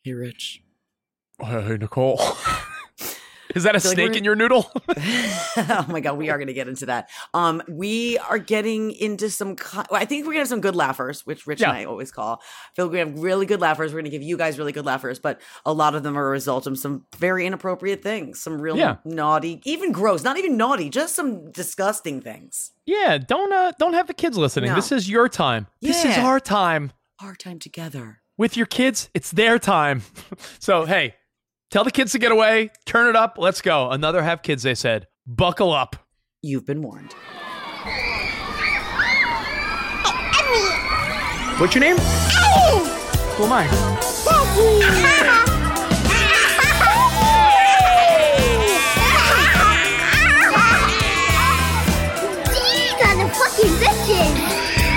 Hey, Rich. Hey, Nicole. Is that a snake like in your noodle? Oh my God, we are going to get into that. We are getting into some, I think we're going to have some good laughers, which Rich and I always call. I feel like we have really good laughers. We're going to give you guys really good laughers, but a lot of them are a result of some very inappropriate things, some real naughty, even gross, not even naughty, just some disgusting things. Yeah, don't have the kids listening. No. This is your time. This is our time. Our time together. With your kids, it's their time. So, hey, tell the kids to get away, turn it up, let's go. Another have kids, they said. Buckle up. You've been warned. What's your name? Who am I? These are the fucking bitches.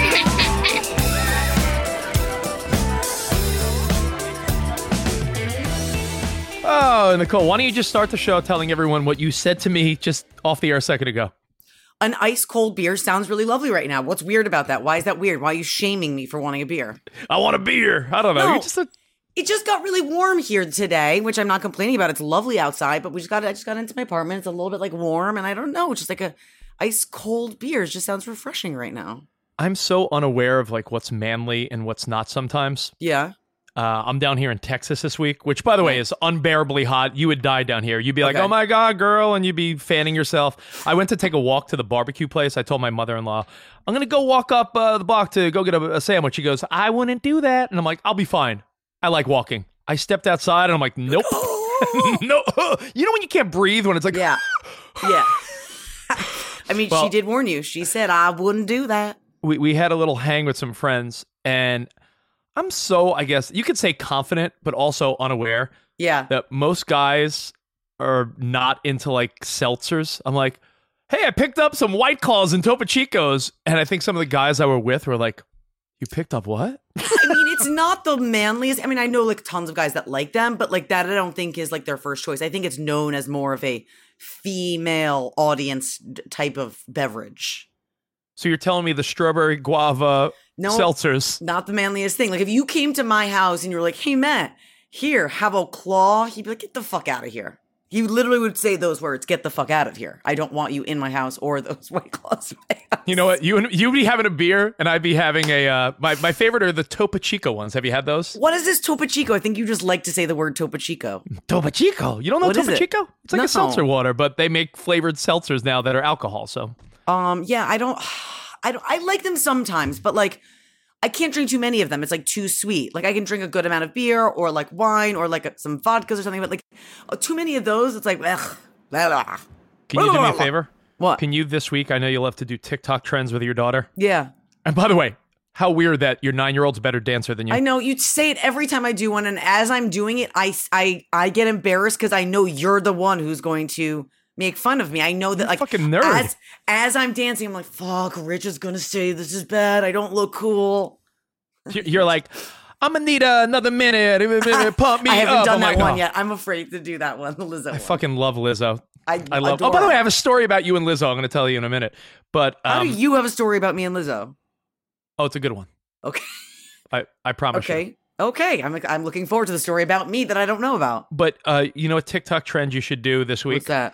Oh, Nicole, why don't you just start the show telling everyone what you said to me just off the air a second ago? An ice cold beer sounds really lovely right now. What's weird about that? Why is that weird? Why are you shaming me for wanting a beer? I want a beer. I don't know. No. You're just It just got really warm here today, which I'm not complaining about. It's lovely outside, but I just got into my apartment. It's a little bit like warm, and I don't know. It's just like a ice cold beer. It just sounds refreshing right now. I'm so unaware of like what's manly and what's not sometimes. Yeah. I'm down here in Texas this week, which, by the way, is unbearably hot. You would die down here. You'd be like, oh, my God, girl, and you'd be fanning yourself. I went to take a walk to the barbecue place. I told my mother-in-law, I'm going to go walk up the block to go get a sandwich. She goes, I wouldn't do that. And I'm like, I'll be fine. I like walking. I stepped outside, and I'm like, nope. No. You know when you can't breathe when it's like... Yeah. I mean, she did warn you. She said, I wouldn't do that. We had a little hang with some friends, and... I'm so, I guess, you could say confident, but also unaware. Yeah. That most guys are not into like seltzers. I'm like, hey, I picked up some White Claws and Topo Chicos. And I think some of the guys I were with were like, you picked up what? I mean, it's not the manliest. I mean, I know like tons of guys that like them, but like that I don't think is like their first choice. I think it's known as more of a female audience type of beverage. So you're telling me the strawberry guava seltzers? Not the manliest thing. Like if you came to my house and you were like, hey, Matt, here, have a claw. He'd be like, get the fuck out of here. He literally would say those words, get the fuck out of here. I don't want you in my house or those White Claws in my house. You know what? You'd be having a beer and I'd be having a, my favorite are the Topo Chico ones. Have you had those? What is this Topo Chico? I think you just like to say the word Topo Chico. Topo Chico? You don't know what Topo Chico? It's like No. a seltzer water, but they make flavored seltzers now that are alcohol, so. Yeah, I like them sometimes, but like, I can't drink too many of them. It's like too sweet. Like I can drink a good amount of beer or like wine or like some vodkas or something, but like too many of those, it's like, ugh. Can you do me a favor? What? Can you this week, I know you love to do TikTok trends with your daughter. Yeah. And by the way, how weird that your 9-year-old's a better dancer than you. I know, you say it every time I do one, and as I'm doing it, I get embarrassed because I know you're the one who's going to make fun of me. I know that, like, fucking nerd. As I'm dancing, I'm like, fuck, Rich is gonna say this is bad. I don't look cool. You're like, I'm gonna need another minute. Pump me up. I haven't done that one oh. yet. I'm afraid to do that one, the Lizzo one. I fucking love Lizzo. I love. adore Oh, by the way, her. I have a story about you and Lizzo. I'm gonna tell you in a minute. But How do you have a story about me and Lizzo? Oh, it's a good one. Okay. I promise you. Okay. I'm looking forward to the story about me that I don't know about. But you know a TikTok trend you should do this week? What's that?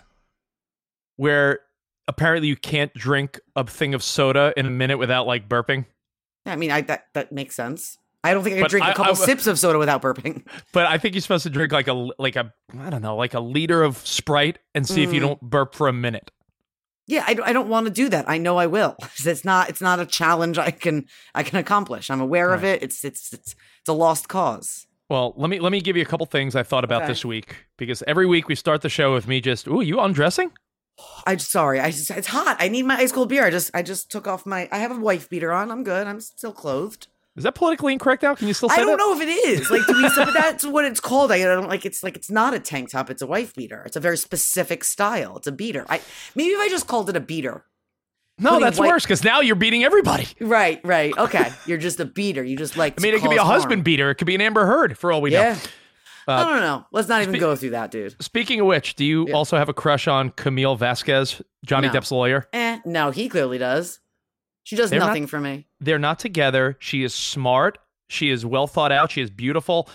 Where apparently you can't drink a thing of soda in a minute without like burping. I mean, that makes sense. I don't think I could drink a couple sips of soda without burping. But I think you're supposed to drink like a I don't know, like a liter of Sprite and see if you don't burp for a minute. Yeah, I don't want to do that. I know I will. It's not a challenge I can accomplish. I'm aware of it. It's a lost cause. Well, let me give you a couple things I thought about this week, because every week we start the show with me just, ooh, you undressing? It's hot. I need my ice cold beer. I just took off I have a wife beater on. I'm good. I'm still clothed. Is that politically incorrect now? Can you still say that? I don't know if it is. Like, but that's what it's called. I don't like. It's not a tank top. It's a wife beater. It's a very specific style. It's a beater. Maybe if I just called it a beater. No, that's worse, because now you're beating everybody. Right. Okay. You're just a beater. You just like. I mean, it could be a husband beater. It could be an Amber Heard for all we know. I don't know. Let's not even go through that, dude. Speaking of which, do you also have a crush on Camille Vasquez, Johnny Depp's lawyer? No, he clearly does. She does nothing for me. They're not together. She is smart. She is well thought out. She is beautiful.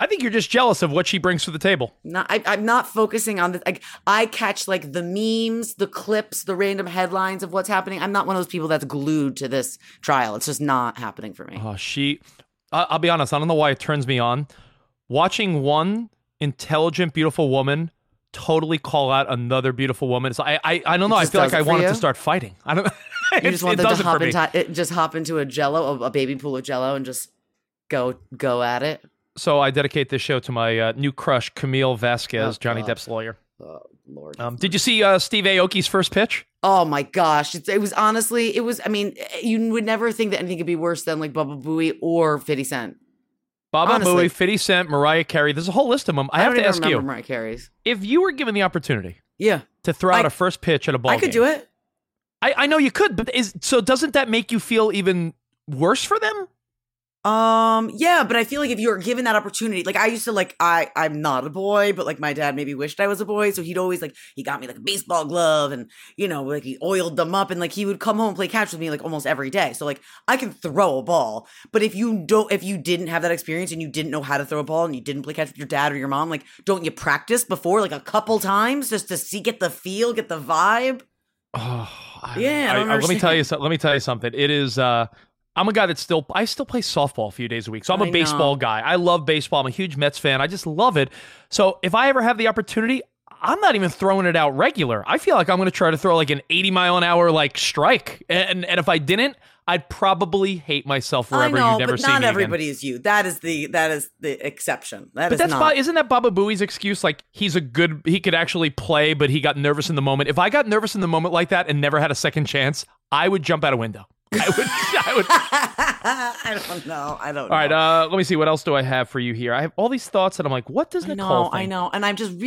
I think you're just jealous of what she brings to the table. I'm not focusing on this. Like, I catch like the memes, the clips, the random headlines of what's happening. I'm not one of those people that's glued to this trial. It's just not happening for me. Oh, I'll be honest. I don't know why it turns me on. Watching one intelligent, beautiful woman totally call out another beautiful woman. So I don't know. I feel like I wanted to start fighting. I don't. You just want them to hop into a Jello, a baby pool of Jello, and just go at it. So I dedicate this show to my new crush, Camille Vasquez, Johnny Depp's lawyer. Oh, Lord. Did you see Steve Aoki's first pitch? Oh my gosh. It was honestly, I mean, you would never think that anything could be worse than like Baba Booey or 50 Cent. Baba Booey, 50 Cent, Mariah Carey. There's a whole list of them. I have to ask you, Mariah Carey's. If you were given the opportunity to throw out a first pitch at a ball game. I could do it. I know you could, but so doesn't that make you feel even worse for them? Yeah, but I feel like if you were given that opportunity, like I used to like, I'm not a boy, but like my dad maybe wished I was a boy. So he'd always like, he got me like a baseball glove and, you know, like he oiled them up and like he would come home and play catch with me like almost every day. So like I can throw a ball, but if you didn't have that experience and you didn't know how to throw a ball and you didn't play catch with your dad or your mom, like don't you practice before like a couple times just to get the feel, get the vibe? Oh, yeah. Let me tell you something. It is, I'm a guy I still play softball a few days a week. So I'm a baseball guy. I love baseball. I'm a huge Mets fan. I just love it. So if I ever have the opportunity, I'm not even throwing it out regular. I feel like I'm going to try to throw like an 80 mile an hour like strike. And if I didn't, I'd probably hate myself forever. You'd never see me again. Not everybody is you. That is the exception. Isn't that Baba Booey's excuse? Like he could actually play, but he got nervous in the moment. If I got nervous in the moment like that and never had a second chance, I would jump out a window. I would. I don't know. All right. Let me see. What else do I have for you here? I have all these thoughts, and I'm like, what does Nicole think? I know. And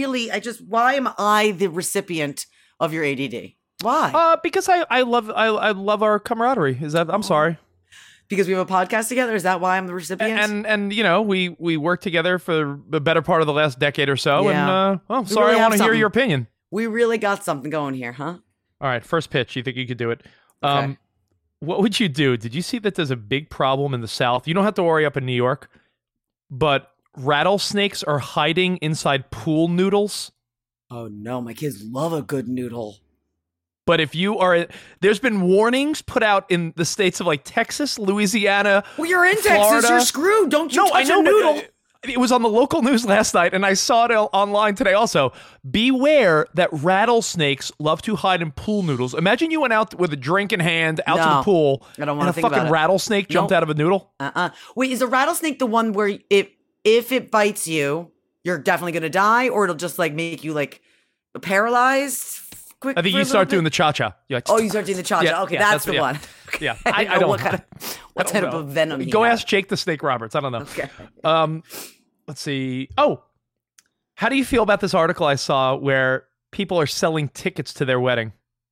why am I the recipient of your ADD? Why? Because I love our camaraderie. I'm sorry. Because we have a podcast together? Is that why I'm the recipient? And you know, we worked together for the better part of the last decade or so. Yeah. And sorry, really I want to hear your opinion. We really got something going here, huh? All right. First pitch. You think you could do it? Okay. What would you do? Did you see that there's a big problem in the South? You don't have to worry up in New York, but rattlesnakes are hiding inside pool noodles. Oh no, my kids love a good noodle. But if you are, there's been warnings put out in the states of like Texas, Louisiana. Well, you're in Florida. Texas, you're screwed. Don't you touch a noodle. It was on the local news last night, and I saw it online today also. Beware that rattlesnakes love to hide in pool noodles. Imagine you went out with a drink in hand out to the pool, I don't want to think about it. And a fucking rattlesnake jumped out of a noodle. Wait, is a rattlesnake the one where if it bites you, you're definitely going to die, or it'll just like make you like paralyzed? I think you start doing the cha-cha. You start doing the cha-cha. Yeah, okay, that's the one. Yeah, I don't know what kind of venom. Go ask Jake the Snake Roberts. I don't know. Okay. Let's see. Oh, how do you feel about this article I saw where people are selling tickets to their wedding?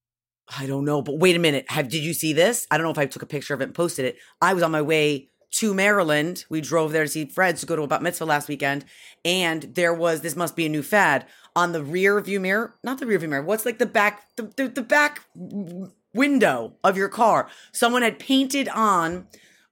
I don't know, but wait a minute. Did you see this? I don't know if I took a picture of it and posted it. I was on my way to Maryland. We drove there to see Fred's to go to a bat mitzvah last weekend, and this must be a new fad on the rear view mirror. Not the rear view mirror. What's like the back, the back window of your car? Someone had painted on,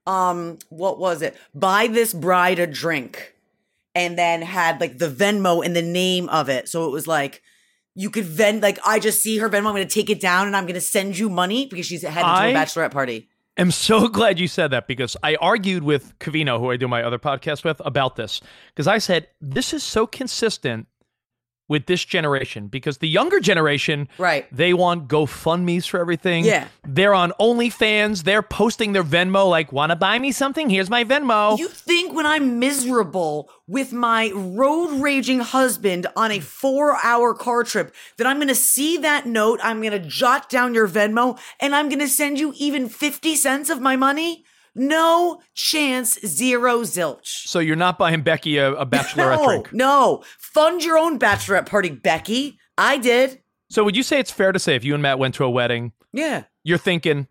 what was it? Buy this bride a drink. And then had like the Venmo in the name of it. So it was like, you could I just see her Venmo. I'm going to take it down and I'm going to send you money because she's headed to a bachelorette party. I'm so glad you said that because I argued with Covino, who I do my other podcast with, about this. Because I said, this is so consistent with this generation because the younger generation, right? They want GoFundMe's for everything. Yeah. They're on OnlyFans. They're posting their Venmo like, want to buy me something? Here's my Venmo. You think when I'm miserable with my road raging husband on a 4-hour car trip that I'm going to see that note, I'm going to jot down your Venmo and I'm going to send you even 50 cents of my money? No chance, zero zilch. So you're not buying Becky a bachelorette drink? No. Fund your own bachelorette party, Becky. I did. So would you say it's fair to say if you and Matt went to a wedding, you're thinking,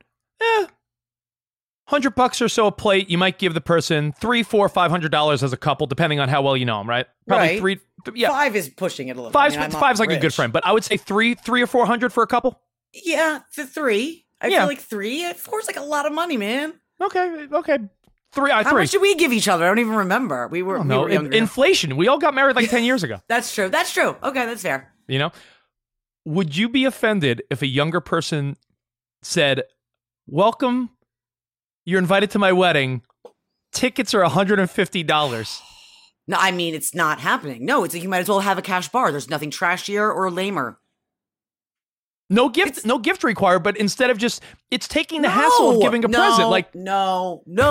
$100 or so a plate, you might give the person $300, $400, $500 as a couple, depending on how well you know them, right? Probably right. $5 is pushing it a little. Five's like rich. A good friend, but I would say $300 or $400 for a couple. Yeah, the $3. I feel like $3. $4 is like a lot of money, man. Okay. How much did we give each other? I don't even remember. We were younger. Inflation. We all got married like 10 years ago. That's true. Okay, that's fair. You know? Would you be offended if a younger person said, welcome, you're invited to my wedding, tickets are $150? No, I mean, it's not happening. No, it's like you might as well have a cash bar. There's nothing trashier or lamer. No gift required, but instead of just, it's taking the hassle of giving a present. Like no, okay,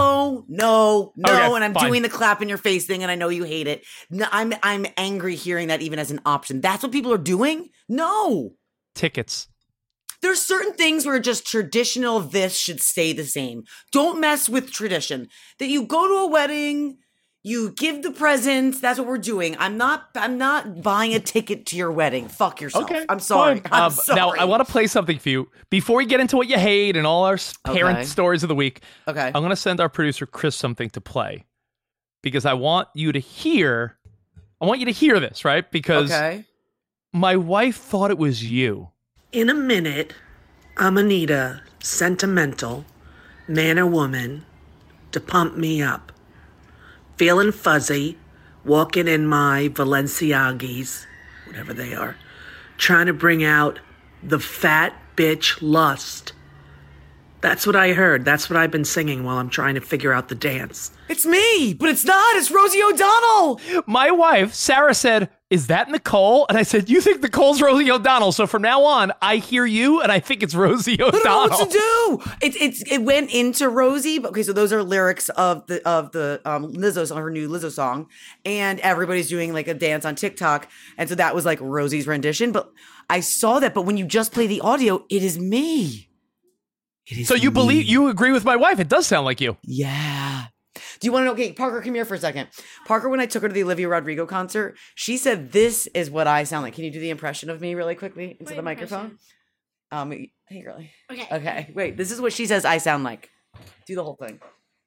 and I'm doing the clap in your face thing, and I know you hate it. No, I'm angry hearing that even as an option. That's what people are doing? No. Tickets. There's certain things where just traditional this should stay the same. Don't mess with tradition. That you go to a wedding, you give the presents. That's what we're doing. I'm not buying a ticket to your wedding. Fuck yourself. Okay, I'm sorry. I'm sorry. Now, I want to play something for you. Before we get into what you hate and all our parent stories of the week, I'm going to send our producer, Chris, something to play. Because I want you to hear this, right? Because my wife thought it was you. In a minute, I'm gonna need a sentimental man or woman to pump me up. Feeling fuzzy, walking in my Balenciagis, whatever they are, trying to bring out the fat bitch lust. That's what I heard. That's what I've been singing while I'm trying to figure out the dance. It's me, but it's not. It's Rosie O'Donnell. My wife, Sarah, said, is that Nicole? And I said, you think Nicole's Rosie O'Donnell. So from now on, I hear you and I think it's Rosie O'Donnell. I don't know what to do. It went into Rosie. Okay, so those are lyrics of the Lizzo's, her new Lizzo song. And everybody's doing like a dance on TikTok. And so that was like Rosie's rendition. But I saw that. But when you just play the audio, it is me. So you agree with my wife? It does sound like you. Yeah. Do you want to know? Okay, Parker, come here for a second. Parker, when I took her to the Olivia Rodrigo concert, she said, this is what I sound like. Can you do the impression of me really quickly into the microphone? Hey, girlie. Okay. Wait, this is what she says I sound like. Do the whole thing.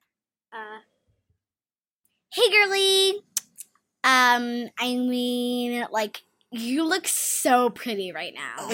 Hey, girlie. I mean, like, you look so pretty right now.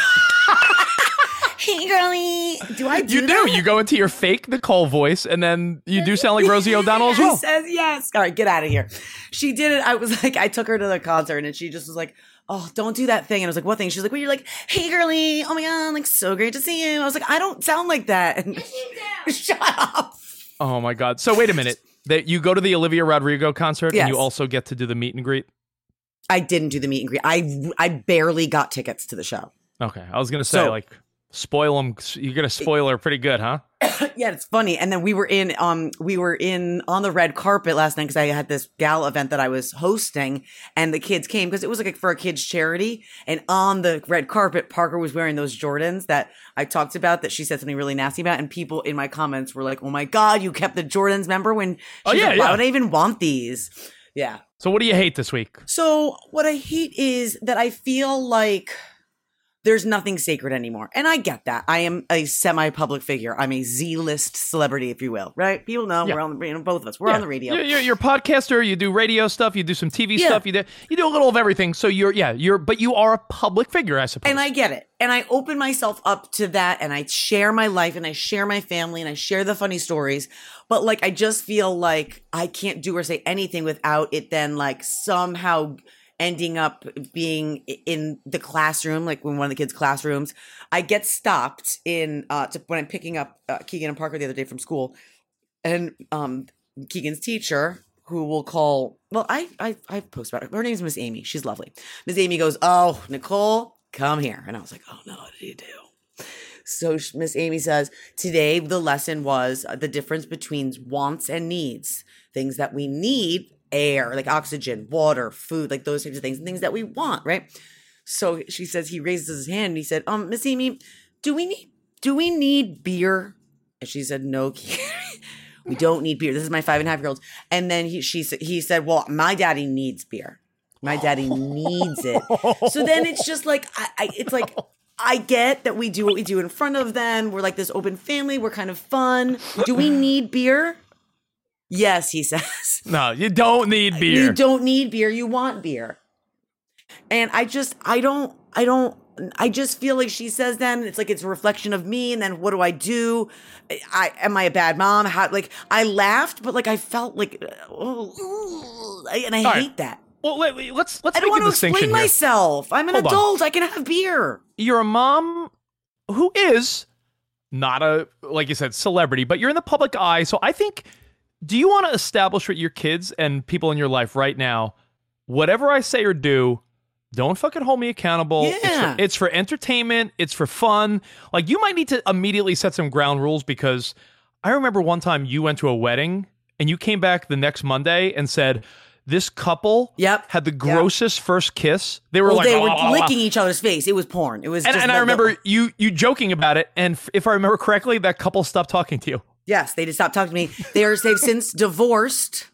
Hey, girlie. Do I do You that? do. You go into your fake Nicole voice, and then you do sound like Rosie O'Donnell as well. She says yes. All right, get out of here. She did it. I was like, I took her to the concert, and she just was like, oh, don't do that thing. And I was like, what thing? She's like, well, you're like, hey, girlie. Oh, my God. Like, so great to see you. I was like, I don't sound like that. And shut up. Oh, my God. So wait a minute. You go to the Olivia Rodrigo concert, and you also get to do the meet and greet? I didn't do the meet and greet. I barely got tickets to the show. Okay. I was going to say, spoil them. You're going to spoil her pretty good, huh? Yeah, it's funny. And then we were in on the red carpet last night because I had this gala event that I was hosting, and the kids came because it was like for a kids charity. And on the red carpet, Parker was wearing those Jordans that I talked about that she said something really nasty about. And people in my comments were like, oh my God, you kept the Jordans. Remember when she's like, why would I even want these? Yeah. So what do you hate this week? So what I hate is that I feel like there's nothing sacred anymore. And I get that. I am a semi-public figure. I'm a Z-list celebrity, if you will, right? People know we're on the, both of us, we're on the radio. You're a podcaster. You do radio stuff. You do some TV stuff. You do a little of everything. So but you are a public figure, I suppose. And I get it. And I open myself up to that, and I share my life, and I share my family, and I share the funny stories. But like, I just feel like I can't do or say anything without it then like somehow ending up being in the classroom, like when one of the kids' classrooms. I get stopped when I'm picking up Keegan and Parker the other day from school, and Keegan's teacher, who will call, I post about her. Her name's Miss Amy. She's lovely. Miss Amy goes, oh, Nicole, come here. And I was like, oh no, what did you do? So Miss Amy says, today the lesson was the difference between wants and needs. Things that we need, air, like oxygen, water, food, like those types of things, and things that we want, right? So she says, he raises his hand and he said, Miss Amy, do we need beer? And she said, no, we don't need beer. This is my 5.5-year-old. And then he said, well, my daddy needs beer. My daddy needs it. So then it's just like, I get that we do what we do in front of them. We're like this open family. We're kind of fun. Do we need beer? Yes, he says. No, you don't need beer. You don't need beer. You want beer. And I don't I just feel like she says that, and it's like it's a reflection of me. And then what do I do? Am I a bad mom? How, like, I laughed, but like I felt like, and I hate that. Well, let's I don't make want a to distinction explain here. myself. I'm an Hold on. adult. I can have beer. You're a mom who is not a, like you said, celebrity, but you're in the public eye. So I think, do you want to establish with your kids and people in your life right now, whatever I say or do, don't fucking hold me accountable. Yeah. It's for entertainment. It's for fun. Like, you might need to immediately set some ground rules, because I remember one time you went to a wedding and you came back the next Monday and said, this couple had the grossest first kiss. They were they were licking each other's face. It was porn. It was just and I remember you joking about it. And if I remember correctly, that couple stopped talking to you. Yes, they just stopped talking to me. They've since divorced.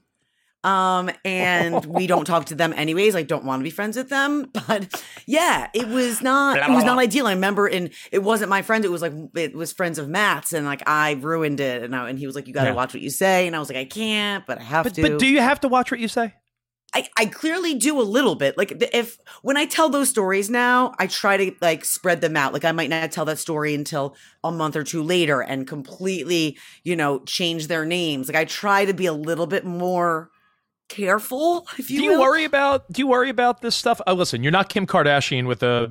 And we don't talk to them anyways. I don't want to be friends with them. But yeah, it was not ideal. I remember, and it wasn't my friend. It was friends of Matt's, and like I ruined it. And he was like, you got to watch what you say. And I was like, I can't, but I have to. But do you have to watch what you say? I clearly do a little bit. Like when I tell those stories now, I try to like spread them out. Like I might not tell that story until a month or two later and completely, change their names. Like I try to be a little bit more careful, if you will. Do you worry about this stuff? Listen, you're not Kim Kardashian with a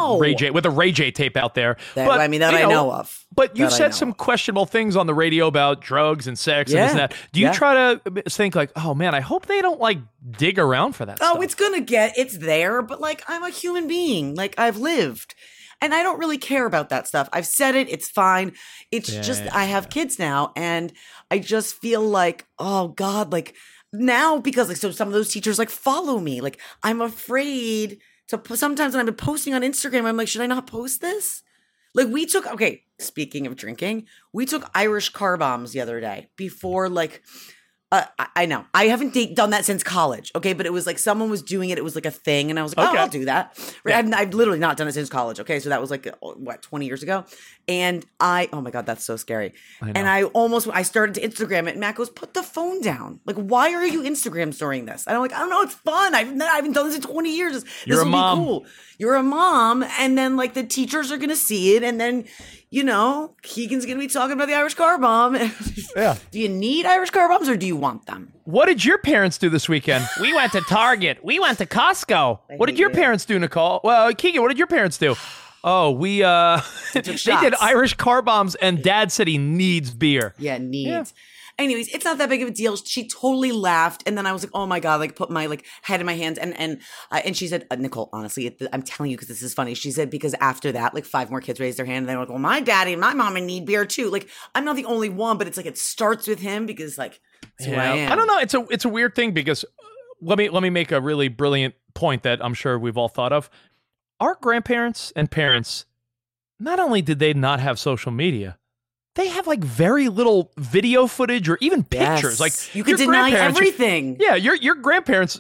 Ray J tape out there. I know of. But you've said some questionable things on the radio about drugs and sex and this and that. Do you try to think like, oh man, I hope they don't like dig around for that stuff? Oh, it's there, but like I'm a human being. Like I've lived. And I don't really care about that stuff. I've said it. It's fine. It's I have kids now, and I just feel like, oh God, like now, because like, so some of those teachers like follow me. Like I'm afraid to sometimes when I'm posting on Instagram, I'm like, should I not post this? Like speaking of drinking, we took Irish car bombs the other day before like, I know I haven't done that since college. Okay. But it was like someone was doing it. It was like a thing. And I was like, I'll do that. Right? Yeah. I've literally not done it since college. Okay. So that was like, 20 years ago. And oh my God, that's so scary. And I started to Instagram it, and Matt goes, put the phone down. Like, why are you Instagram storying this? And I'm like, I don't know. It's fun. I haven't done this in 20 years. You're a mom. Be cool. You're a mom. And then like the teachers are going to see it. And then, Keegan's going to be talking about the Irish car bomb. Yeah. Do you need Irish car bombs or do you want them? What did your parents do this weekend? We went to Target. We went to Costco. What did your parents do, Nicole? Well, Keegan, what did your parents do? Oh, we they did Irish car bombs, and Dad said he needs beer. Yeah, needs. Yeah. Anyways, it's not that big of a deal. She totally laughed, and then I was like, "Oh my God!" Like, put my like head in my hands, and she said, "Nicole, honestly, I'm telling you because this is funny." She said because after that, like 5 more kids raised their hand, and they were like, "Well, my daddy and my mama need beer too." Like, I'm not the only one, but it's like it starts with him because like that's who I am. I don't know. It's a weird thing because let me make a really brilliant point that I'm sure we've all thought of. Our grandparents and parents, not only did they not have social media, they have like very little video footage or even pictures. Yes. Like you could deny everything. Your grandparents,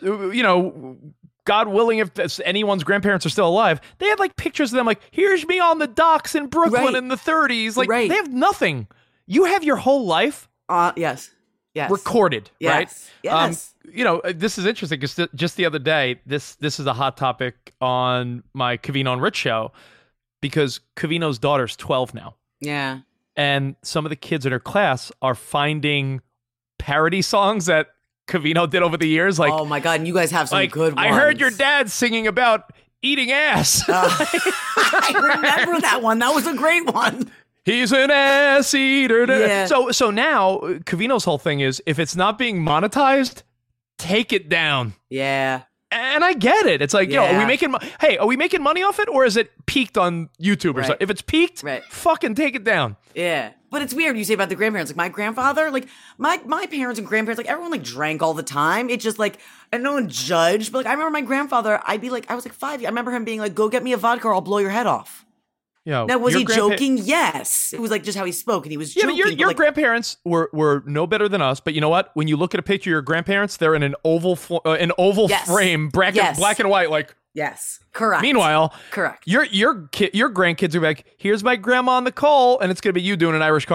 God willing, if anyone's grandparents are still alive, they had like pictures of them like, here's me on the docks in Brooklyn in the 30s. Like they have nothing. You have your whole life. Yes. Recorded, right? Yes. This is interesting because just the other day, this is a hot topic on my Covino and Rich show because Covino's daughter's 12 now. Yeah. And some of the kids in her class are finding parody songs that Covino did over the years. Like, oh my God, and you guys have some like, good ones. I heard your dad singing about eating ass. I remember that one. That was a great one. He's an ass eater. Yeah. So now Covino's whole thing is if it's not being monetized, take it down. Yeah. And I get it. It's like, are we making money off it, or is it peaked on YouTube or something? If it's peaked, fucking take it down. Yeah. But it's weird you say about the grandparents. Like my grandfather, like my parents and grandparents, like everyone like drank all the time. It's just like, and no one judged. But like I remember my grandfather, I was like 5. I remember him being like, go get me a vodka or I'll blow your head off. Now, was he joking? Yes. It was like just how he spoke, and he was joking. But your grandparents were no better than us. But you know what? When you look at a picture of your grandparents, they're in an oval frame, bracket, black and white. Like yes, correct. Meanwhile, correct. Your grandkids are like, here's my grandma Nicole, and it's gonna be you doing an Irish car bomb.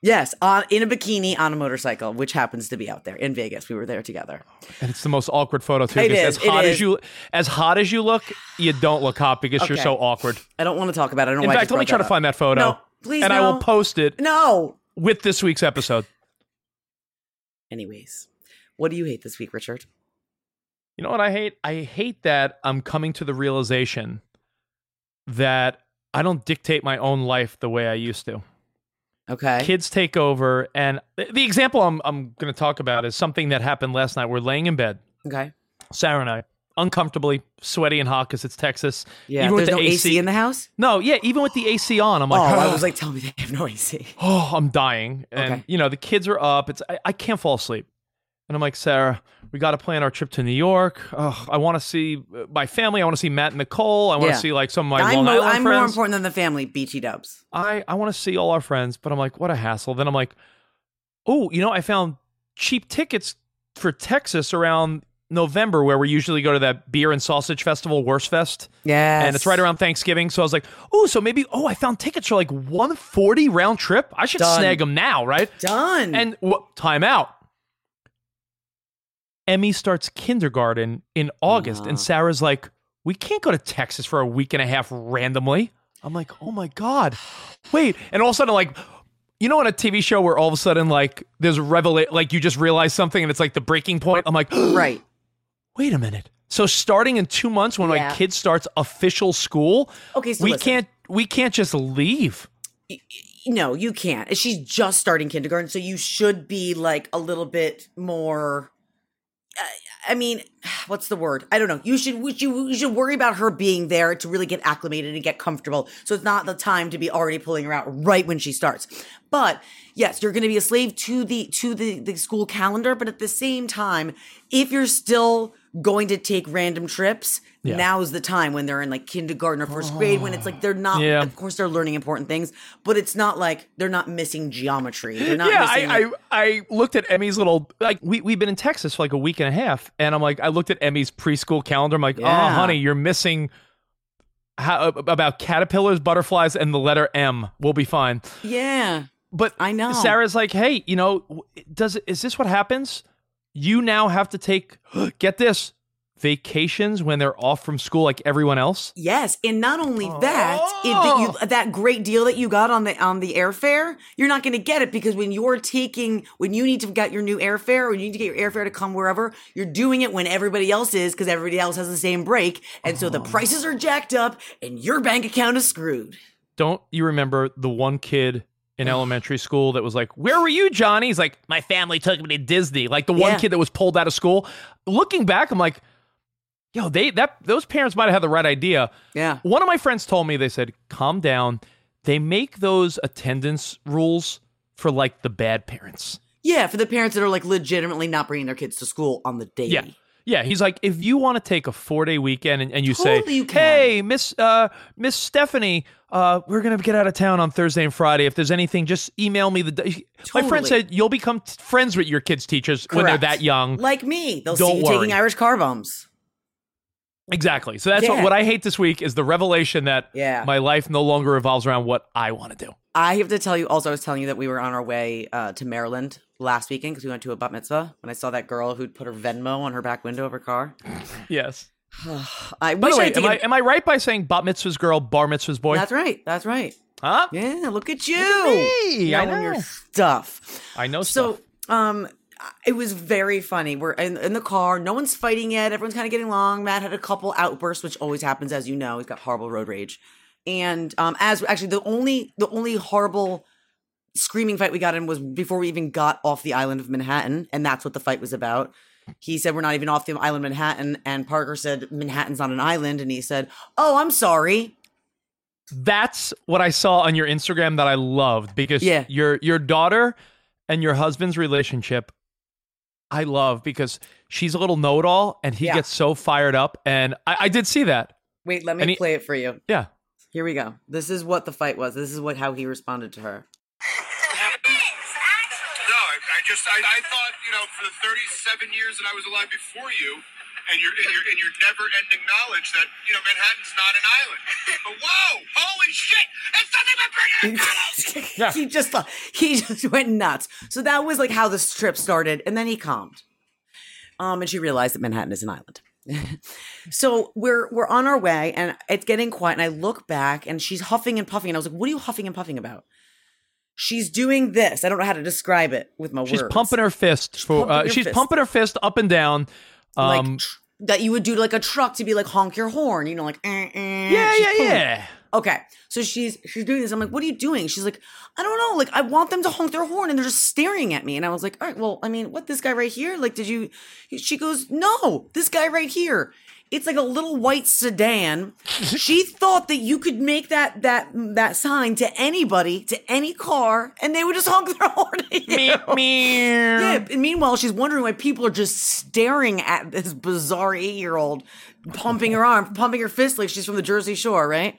Yes, in a bikini on a motorcycle, which happens to be out there in Vegas. We were there together. And it's the most awkward photo too. It Because is. as hot as you look, you don't look hot because you're so awkward. I don't want to talk about it. I don't know In why I fact, just let me brought try to that find that photo. No, please, and I will post it No. with this week's episode. Anyways, what do you hate this week, Richard? You know what I hate? I hate that I'm coming to the realization that I don't dictate my own life the way I used to. Okay. Kids take over, and the example I'm going to talk about is something that happened last night. We're laying in bed, Okay. Sarah and I, uncomfortably sweaty and hot because it's Texas. Yeah. Even with There's the no AC in the house? No, yeah, even with the AC on, I'm like, I was like, tell me they have no AC. oh, I'm dying. And, Okay. you know, the kids are up. I can't fall asleep. And I'm like, Sarah, we got to plan our trip to New York. Oh, I want to see my family. I want to see Matt and Nicole. I want to see like some of my Long Island I'm friends. more important than the family, Beachy Dubs. I want to see all our friends, but I'm like, what a hassle. Then I'm like, oh, you know, I found cheap tickets for Texas around November, where we usually go to that beer and sausage festival, Wurstfest. Yes. And it's right around Thanksgiving. So I was like, oh, so maybe, I found tickets for like $140 round trip. I should snag them now, right? Done. And time out. Emmy starts kindergarten in August, and Sarah's like, we can't go to Texas for a week and a half randomly. I'm like, oh my God. Wait. And all of a sudden, like, you know, in a TV show where all of a sudden, like, there's like you just realize something and it's like the breaking point. I'm like, right. Wait a minute. So starting in 2 months when my kid starts official school, okay, so we can't just leave. No, you can't. She's just starting kindergarten, so you should be like a little bit more. I mean, what's the word? I don't know. You should worry about her being there to really get acclimated and get comfortable. So it's not the time to be already pulling her out right when she starts. But yes, you're going to be a slave to the school calendar. But at the same time, if you're still going to take random trips, now's the time when they're in like kindergarten or first grade, when it's like they're not, of course they're learning important things, but it's not like they're not missing geometry. They're not missing I looked at Emmy's little, like we've been in Texas for like a week and a half, and I'm like, I looked at Emmy's preschool calendar. I'm like, oh honey, you're missing about caterpillars, butterflies, and the letter M. We'll be fine. Yeah. But I know. Sarah's like, hey, you know, is this what happens? You now have to take, get this, vacations when they're off from school like everyone else. Yes, and not only that, that great deal that you got on the airfare, you're not going to get it because when you need to get your new airfare or you need to get your airfare to come wherever, you're doing it when everybody else is because everybody else has the same break, and so the prices are jacked up and your bank account is screwed. Don't you remember the one kid in elementary school that was like, where were you, Johnny? He's like, my family took me to Disney. Like the one kid that was pulled out of school. Looking back, I'm like, yo, those parents might have had the right idea. Yeah. One of my friends told me, they said, calm down. They make those attendance rules for like the bad parents. Yeah, for the parents that are like legitimately not bringing their kids to school on the daily. Yeah. Yeah, he's like, if you want to take a 4-day weekend and you Totally say, you can. hey, Miss Stephanie, we're going to get out of town on Thursday and Friday. If there's anything, just email me. My friend said you'll become friends with your kids' teachers when they're that young. Like me. They'll Don't see you worry. taking Irish car bombs. Exactly. So that's what I hate this week is the revelation that my life no longer revolves around what I want to do. I have to tell you, also, I was telling you that we were on our way to Maryland last weekend because we went to a bat mitzvah when I saw that girl who'd put her Venmo on her back window of her car. Yes. I By wish the way, I had taken... am I right by saying bat mitzvah's girl, bar mitzvah's boy? That's right. That's right. Huh? Yeah, look at you. Look at me. I know your stuff. I know stuff. So, it was very funny. We're in the car. No one's fighting yet. Everyone's kind of getting along. Matt had a couple outbursts, which always happens, as you know. He's got horrible road rage. And as actually the only horrible screaming fight we got in was before we even got off the island of Manhattan, and that's what the fight was about. He said we're not even off the island of Manhattan, and Parker said Manhattan's on an island, and he said, "Oh, I'm sorry." That's what I saw on your Instagram that I loved because your daughter and your husband's relationship I love because she's a little know-it-all and he gets so fired up, and I did see that. Wait, let me play it for you. Yeah. Here we go. This is what the fight was. This is how he responded to her. No, I thought, for the 37 years that I was alive before you, and your never-ending knowledge that, Manhattan's not an island. But whoa, holy shit, it's nothing but bringing Yeah. he just went nuts. So that was like how the trip started, and then he calmed. And she realized that Manhattan is an island. So we're on our way, and it's getting quiet. And I look back, and she's huffing and puffing. And I was like, "What are you huffing and puffing about?" She's doing this. I don't know how to describe it with my words. She's pumping her fist. She's pumping her fist up and down. That you would do to like a truck to be like honk your horn, you know, like Yeah. Okay, so she's doing this. I'm like, what are you doing? She's like, I don't know. Like, I want them to honk their horn, and they're just staring at me. And I was like, all right, well, I mean, what, this guy right here? Like, did you? She goes, no, this guy right here. It's like a little white sedan. She thought that you could make that sign to anybody, to any car, and they would just honk their horn at you. Yeah. And meanwhile, she's wondering why people are just staring at this bizarre 8-year-old pumping her arm, pumping her fist like she's from the Jersey Shore, right?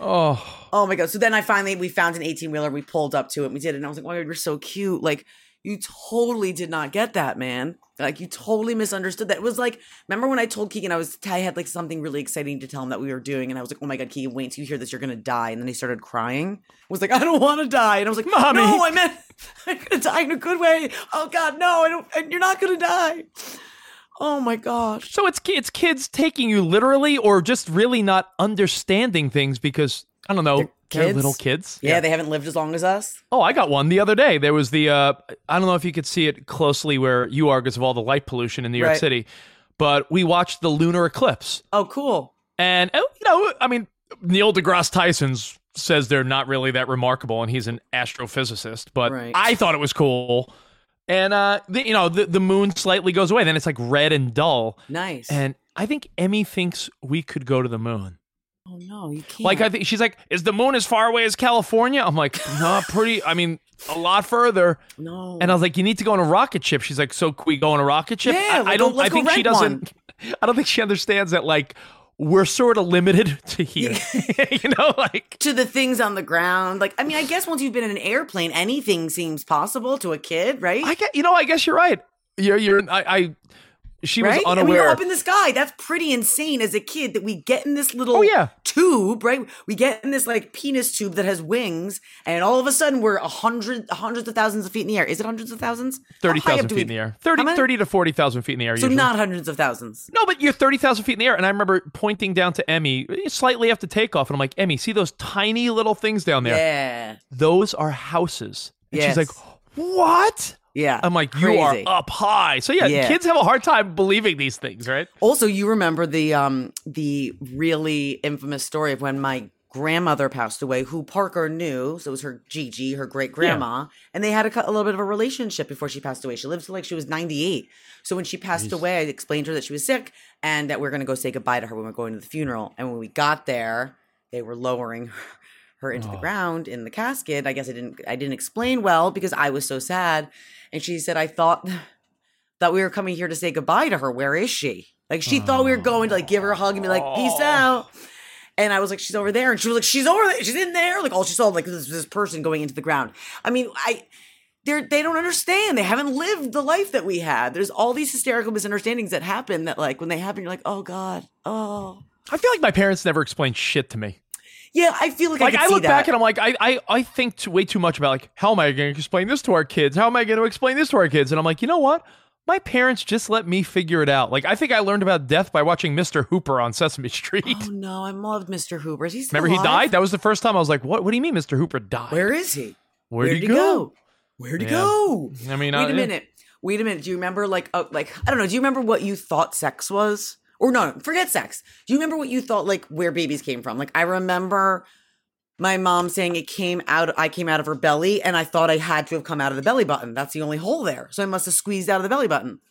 Oh my God. So then we found an 18-wheeler. We pulled up to it. And we did it. And I was like, oh my God, you're so cute. Like, you totally did not get that, man. Like, you totally misunderstood that. It was like, remember when I told Keegan I had like something really exciting to tell him that we were doing. And I was like, oh my God, Keegan, wait till you hear this. You're going to die. And then he started crying. I was like, I don't want to die. And I was like, Mommy. No, I meant I'm going to die in a good way. Oh God, no, you're not going to die. Oh my gosh. So it's kids taking you literally, or just really not understanding things because, I don't know, they're little kids. Yeah, they haven't lived as long as us. Oh, I got one the other day. There was the, I don't know if you could see it closely where you are because of all the light pollution in New York City, but we watched the lunar eclipse. Oh, cool. And, I mean, Neil deGrasse Tyson says they're not really that remarkable, and he's an astrophysicist, but I thought it was cool. And, the moon slightly goes away. Then it's like red and dull. Nice. And I think Emmy thinks we could go to the moon. Oh, no, you can't. Like, I think she's like, is the moon as far away as California? I'm like, no, a lot further. No. And I was like, you need to go on a rocket ship. She's like, so can we go on a rocket ship? Yeah, I don't think she understands that, like, we're sort of limited to here, like to the things on the ground. Like, I mean, I guess once you've been in an airplane, anything seems possible to a kid, right? I guess you're right. She was unaware. And we were up in the sky. That's pretty insane as a kid that we get in this little tube, right? We get in this like penis tube that has wings, and all of a sudden we're hundreds of thousands of feet in the air. Is it hundreds of thousands? 30,000 feet in the air. 30 to 40,000 feet in the air. So usually. Not hundreds of thousands. No, but you're 30,000 feet in the air. And I remember pointing down to Emmy slightly after takeoff, and I'm like, Emmy, see those tiny little things down there? Yeah. Those are houses. And she's like, what? Yeah. I'm like, you are up high. So yeah, kids have a hard time believing these things, right? Also, you remember the really infamous story of when my grandmother passed away, who Parker knew. So it was her Gigi, her great grandma, and they had a little bit of a relationship before she passed away. She lived till like she was 98. So when she passed away, I explained to her that she was sick and that we were going to go say goodbye to her when we were going to the funeral. And when we got there, they were lowering her into the ground in the casket. I guess I didn't explain well because I was so sad. And she said, I thought that we were coming here to say goodbye to her. Where is she? Like, she thought we were going to like give her a hug and be like, peace out. And I was like, she's over there. And she was like, she's over there. She's in there. Like, all she saw like this person going into the ground. I mean, they don't understand. They haven't lived the life that we had. There's all these hysterical misunderstandings that happen that like when they happen, you're like, oh God, oh. I feel like my parents never explained shit to me. Yeah, I feel like I look back and I'm like, I think way too much about like, how am I going to explain this to our kids? How am I going to explain this to our kids? And I'm like, you know what? My parents just let me figure it out. Like, I think I learned about death by watching Mr. Hooper on Sesame Street. Oh no, I loved Mr. Hooper. Is he still Remember alive? He died? That was the first time I was like, what do you mean Mr. Hooper died? Where is he? Where'd he go? Where'd he go? I mean, wait a minute. Do you remember I don't know, do you remember what you thought sex was? Or no, forget sex. Do you remember what you thought like where babies came from? Like, I remember my mom saying I came out of her belly, and I thought I had to have come out of the belly button. That's the only hole there. So I must have squeezed out of the belly button.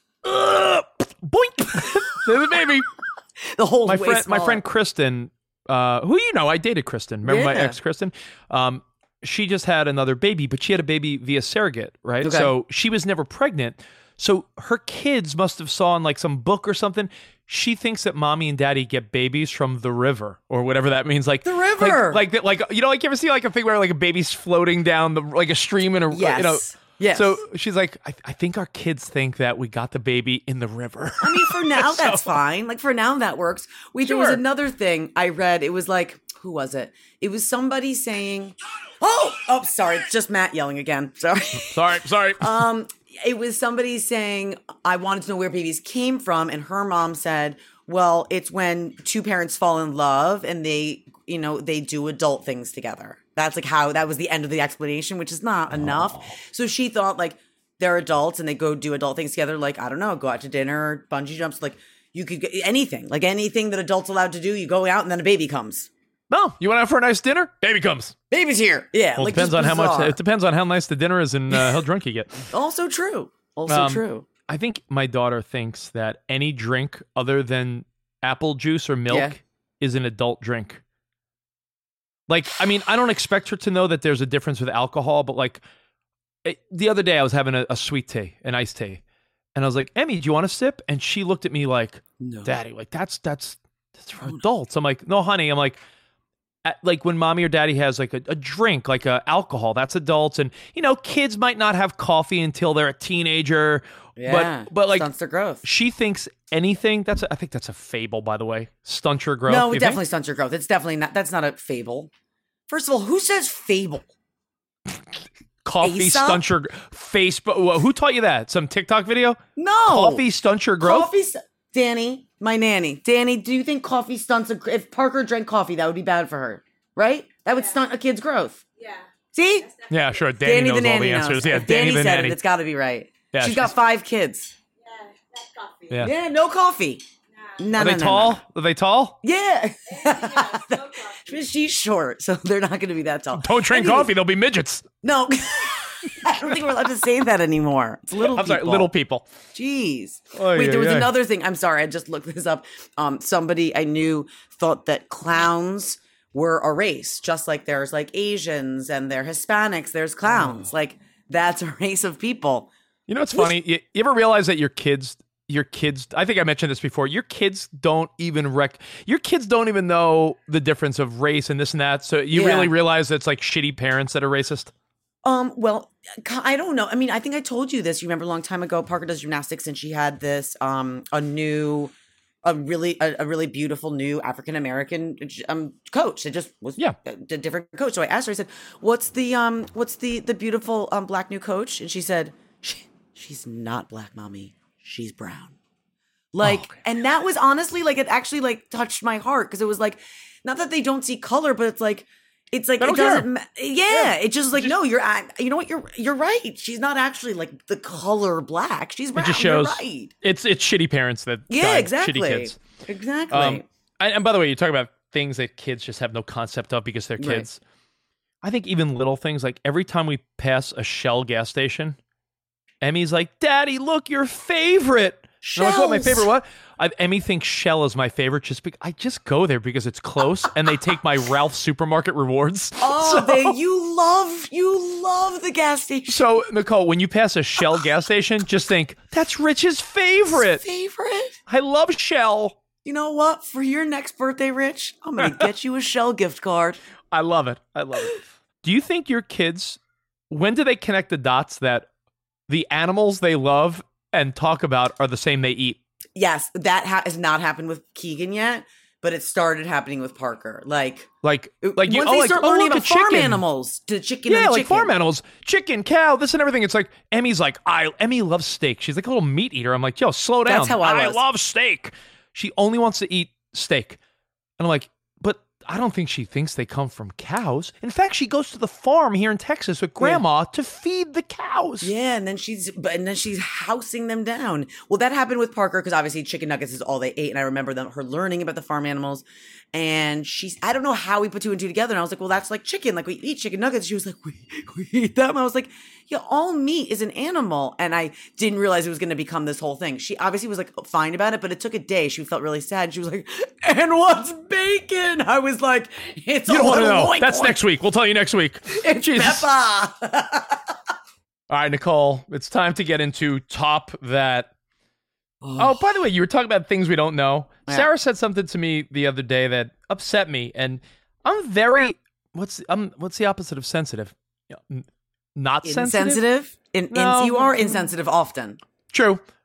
Boink! There's a baby. The whole my friend Kristen, who I dated Kristen. Remember my ex Kristen? She just had another baby, but she had a baby via surrogate, right? Okay. So she was never pregnant. So her kids must have saw in like some book or something. She thinks that mommy and daddy get babies from the river or whatever that means. Like the river, like you ever see like a thing where like a baby's floating down like a stream in a Yes. So she's like, I think our kids think that we got the baby in the river. I mean, for now that's fine. Like for now that works. There was another thing I read. It was like who was it? It was somebody saying, oh, sorry. It's just Matt yelling again. Sorry. Sorry. It was somebody saying, I wanted to know where babies came from. And her mom said, well, it's when two parents fall in love and they do adult things together. That's like how that was the end of the explanation, which is not enough. So she thought like they're adults and they go do adult things together. Like, I don't know, go out to dinner, bungee jumps, like you could get anything that adults allowed to do. You go out and then a baby comes. No, you went out for a nice dinner? Baby comes. Baby's here. Yeah. Well, like depends on how much. It depends on how nice the dinner is and how drunk you get. Also true. True. I think my daughter thinks that any drink other than apple juice or milk is an adult drink. Like, I mean, I don't expect her to know that there's a difference with alcohol, but like the other day I was having a sweet tea, an iced tea, and I was like, Emmy, do you want a sip? And she looked at me like, no. Daddy, like that's for adults. I'm like, no, honey. I'm like when mommy or daddy has like a drink, like alcohol, that's adults. And, kids might not have coffee until they're a teenager. Yeah, but like stunts their growth. She thinks anything. I think that's a fable, by the way. Stunt your growth. No, it definitely stunts your growth. It's definitely not. That's not a fable. First of all, who says fable? Coffee Aesop? stunt your face. Who taught you that? Some TikTok video? No. Coffee stunt your growth? Danny, my nanny. Danny, do you think coffee stunts if Parker drank coffee, that would be bad for her, right? That would stunt a kid's growth. Yeah. See? Yeah, sure. Danny knows all the answers. Knows. Yeah, if Danny the said nanny. it's got to be right. Yeah, she's got 5 kids. Yeah, that's coffee. Yeah. Yeah, no coffee. No, Are they tall? No. Are they tall? Yeah. Else, no coffee. She's short, so they're not going to be that tall. Don't drink coffee. They'll be midgets. No. I don't think we're allowed to say that anymore. It's little people. Sorry, little people. Jeez. Wait, there was another thing. I'm sorry. I just looked this up. Somebody I knew thought that clowns were a race, just like there's like Asians and they're Hispanics. There's clowns. Like that's a race of people. You know what's funny? You ever realize that your kids, I think I mentioned this before, your kids don't even know the difference of race and this and that. So you really realize that it's like shitty parents that are racist? Well, I don't know. I mean, I think I told you this. You remember a long time ago, Parker does gymnastics and she had this, a really beautiful new African-American coach. It just was a different coach. So I asked her, I said, what's the beautiful black new coach? And she said, she's not black, mommy. She's brown. And that was honestly like, it actually like touched my heart. Cause it was like, not that they don't see color, but it's like, it doesn't. It's just like no. You know what? You're right. She's not actually like the color black. She's brown. It just shows. You're right. It's shitty parents that exactly. Shitty kids. Exactly. And by the way, you talk about things that kids just have no concept of because they're kids. Right. I think even little things like every time we pass a Shell gas station, Emmy's like, "Daddy, look, your favorite." And I'm like, what, my favorite what? Emmy thinks Shell is my favorite just because I just go there because it's close and they take my Ralph supermarket rewards. Oh, you love the gas station. So, Nicole, when you pass a Shell gas station, just think, that's Rich's favorite. I love Shell. You know what? For your next birthday, Rich, I'm going to get you a Shell gift card. I love it. Do you think your kids, when do they connect the dots that the animals they love and talk about are the same they eat? Yes, that has not happened with Keegan yet, but it started happening with Parker. Once they start learning about farm animals, the chicken. Yeah, and like chicken. farm animals, chicken, cow, this and everything. It's like Emmy's like, Emmy loves steak. She's like a little meat eater. I'm like, yo, slow down. That's how I was. love steak. She only wants to eat steak, and I'm like, but I don't think she thinks they come from cows. In fact, she goes to the farm here in Texas with Grandma to feed the cows. Yeah, and then she's housing them down. Well, that happened with Parker because obviously chicken nuggets is all they ate, and I remember her learning about the farm animals. And I don't know how we put 2 and 2 together. And I was like, well, that's like chicken. Like we eat chicken nuggets. She was like, we eat them. I was like, yeah, all meat is an animal. And I didn't realize it was going to become this whole thing. She obviously was like fine about it, but it took a day. She felt really sad. She was like, and what's bacon? I was like, it's you don't want to know. Oink, That's oink. next week. We'll tell you next week. It's Jesus. Peppa. All right, Nicole, it's time to get into Top That. Oh, by the way, you were talking about things we don't know. Yeah. Sarah said something to me the other day that upset me, and I'm very what's the opposite of sensitive? Not sensitive. Insensitive. You are insensitive often. True,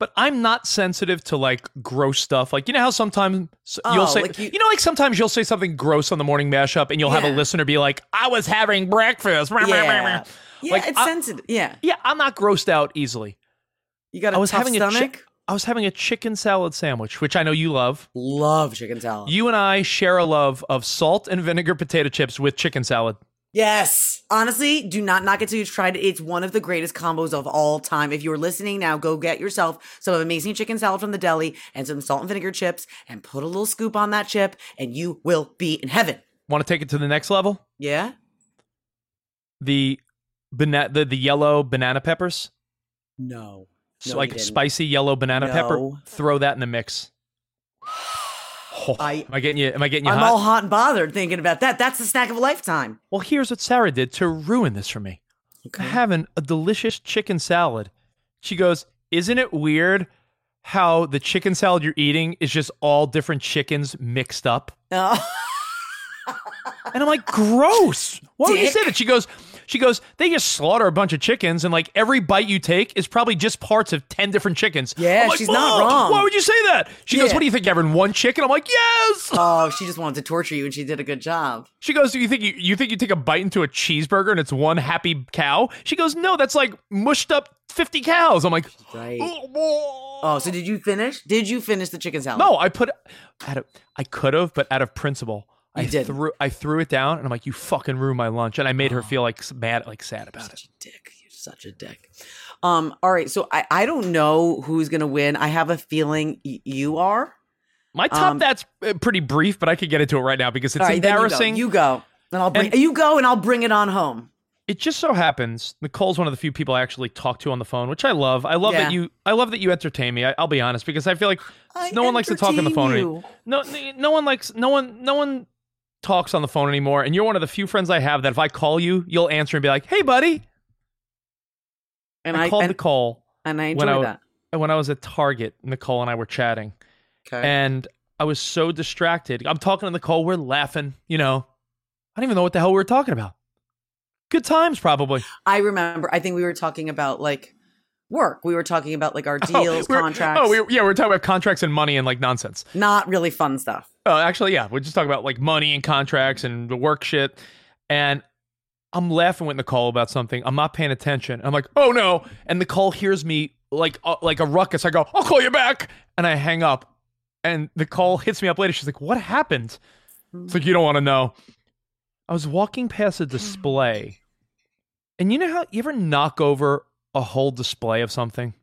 But I'm not sensitive to like gross stuff. Like, you know how sometimes you'll say, like like sometimes you'll say something gross on the morning mashup and you'll have a listener be like, I was having breakfast. Yeah, Like, it's sensitive. Yeah. Yeah, I'm not grossed out easily. You got a tough stomach? I was having a chicken salad sandwich, which I know you love. Love chicken salad. You and I share a love of salt and vinegar potato chips with chicken salad. Yes. Honestly, do not knock it till you've tried it. It's one of the greatest combos of all time. If you're listening now, go get yourself some amazing chicken salad from the deli and some salt and vinegar chips and put a little scoop on that chip and you will be in heaven. Want to take it to the next level? Yeah? The yellow banana peppers. No. So like spicy yellow banana pepper. Throw that in the mix. Oh, am I getting you I'm hot? all hot and bothered thinking about that. That's the snack of a lifetime. Well, here's what Sarah did to ruin this for me. Okay. Having a delicious chicken salad. She goes, isn't it weird how the chicken salad you're eating is just all different chickens mixed up? Oh. And I'm like, gross. Why would you Dick. say that? She goes, they just slaughter a bunch of chickens and like every bite you take is probably just parts of 10 different chickens. Yeah, I'm like, she's not wrong. Why would you say that? She goes, Yeah. what do you think, having one chicken? I'm like, yes. Oh, she just wanted to torture you and she did a good job. She goes, do you think you take a bite into a cheeseburger and it's one happy cow? She goes, no, that's like mushed up 50 cows. I'm like, Right. Oh, so did you finish? Did you finish the chicken salad? no, I could have, but out of principle. You didn't. I threw it down and I'm like, you fucking ruined my lunch. And I made her feel like sad about it. Such a dick. You're such a dick. All right. So I don't know who's going to win. I have a feeling you are. My top that's pretty brief, but I could get into it right now because it's All right, then embarrassing. You go. And I'll bring it on home. It just so happens Nicole's one of the few people I actually talk to on the phone, which I love. I love Yeah. that you entertain me. I'll be honest because I feel like no one likes to talk on the phone. entertain you. No one talks on the phone anymore, and you're one of the few friends I have that if I call you, you'll answer and be like, "Hey, buddy." And I called Nicole, and I enjoy that. when I was at Target. Nicole and I were chatting, Okay. and I was so distracted. I'm talking to Nicole, we're laughing. I don't even know what the hell we were talking about. Good times, probably. I remember. I think we were talking about like work. We were talking about like our deals, contracts. we were talking about contracts and money and like nonsense. Not really fun stuff. Oh, actually, yeah. We're just talking about like money and contracts and the work shit. And I'm laughing with Nicole about something. I'm not paying attention. I'm like, oh no. And Nicole hears me like a ruckus. I go, I'll call you back. And I hang up. And Nicole hits me up later. She's like, what happened? It's like, you don't want to know. I was walking past a display. And you know how you ever knock over a whole display of something?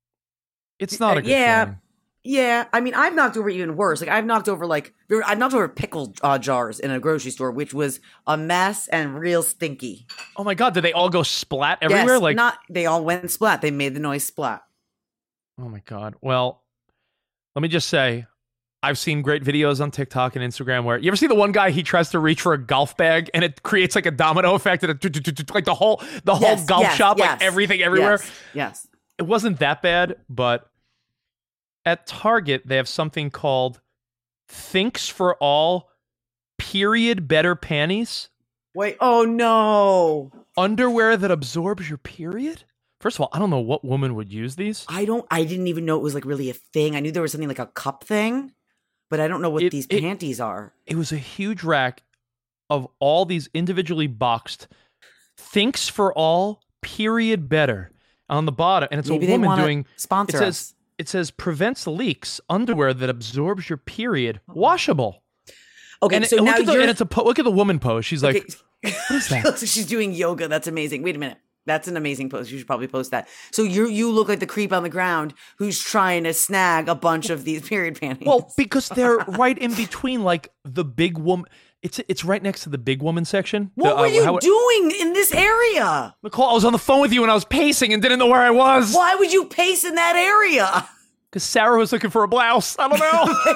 It's not a good feeling. Yeah, I mean, I've knocked over even worse. Like I've knocked over pickle jars in a grocery store, which was a mess and real stinky. Oh my god, did they all go splat everywhere? Yes, they all went splat. They made the noise splat. Oh my god. Well, let me just say, I've seen great videos on TikTok and Instagram where you ever see the one guy he tries to reach for a golf bag and it creates like a domino effect and like the whole golf shop, like everything everywhere. Yes. It wasn't that bad, but at Target they have something called Thinks for All period better panties. Wait, oh no. Underwear that absorbs your period? First of all, I don't know what woman would use these. I didn't even know it was like really a thing. I knew there was something like a cup thing, but I don't know what these panties are. It was a huge rack of all these individually boxed Thinks for All period better on the bottom. And it's Maybe a woman doing sponsor us. It says prevents leaks, underwear that absorbs your period, washable. Okay, And so now look at the woman pose. She's like, what is that? She looks like she's doing yoga. That's amazing. Wait a minute. That's an amazing post. You should probably post that. So you look like the creep on the ground who's trying to snag a bunch of these period panties. Well, because they're right in between, like the big woman. It's right next to the big woman section. What were you doing in this area? Nicole, I was on the phone with you and I was pacing and didn't know where I was. Why would you pace in that area? Because Sarah was looking for a blouse. I don't know.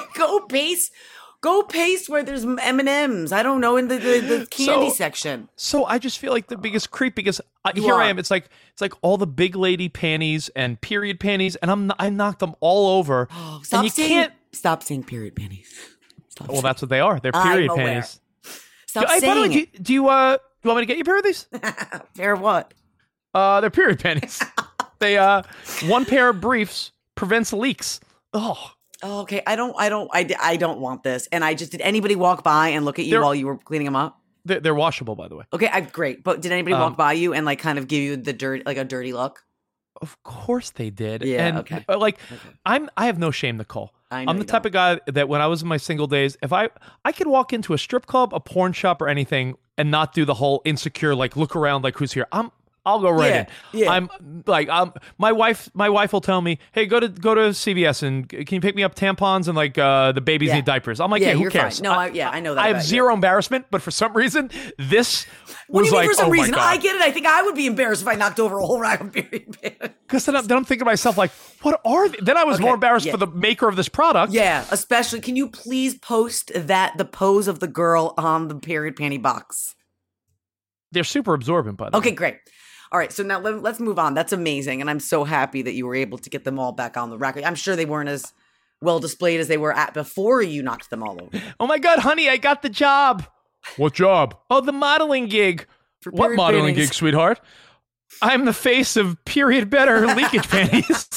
Go pace where there's M&Ms. I don't know, in the candy section. So I just feel like the biggest creep because I am. It's like all the big lady panties and period panties, and I knocked them all over. Oh, stop saying period panties. Well, that's what they are. They're period panties. Stop saying it. Do you want me to get you a pair of these? Pair of what? They're period panties. They one pair of briefs, prevents leaks. Oh. Oh, okay. I don't want this. And did anybody walk by and look at you while you were cleaning them up? They're washable, by the way. Okay, great. But did anybody walk by you and like kind of give you the a dirty look? Of course they did. Yeah. And okay. I have no shame, Nicole. I'm the type of guy that when I was in my single days, if I could walk into a strip club, a porn shop, or anything, and not do the whole insecure like look around like who's here. I'll go right in. Yeah. I'm like, my wife will tell me, hey, go to CVS and can you pick me up tampons and like the babies need diapers. I'm like, yeah, who cares? Fine. No, I know that. I have zero embarrassment, but for some reason, this was like, for some reason, my God. I get it. I think I would be embarrassed if I knocked over a whole rack of period pads. Because then I'm thinking to myself, like, what are they? Then I was more embarrassed for the maker of this product. Yeah, especially, can you please post the pose of the girl on the period panty box? They're super absorbent, by the way. Okay, great. All right, so now let's move on. That's amazing, and I'm so happy that you were able to get them all back on the rack. I'm sure they weren't as well displayed as they were at before you knocked them all over. Oh my God, honey, I got the job. What job? Oh, the modeling gig. What modeling gig, sweetheart? I'm the face of period better leakage panties.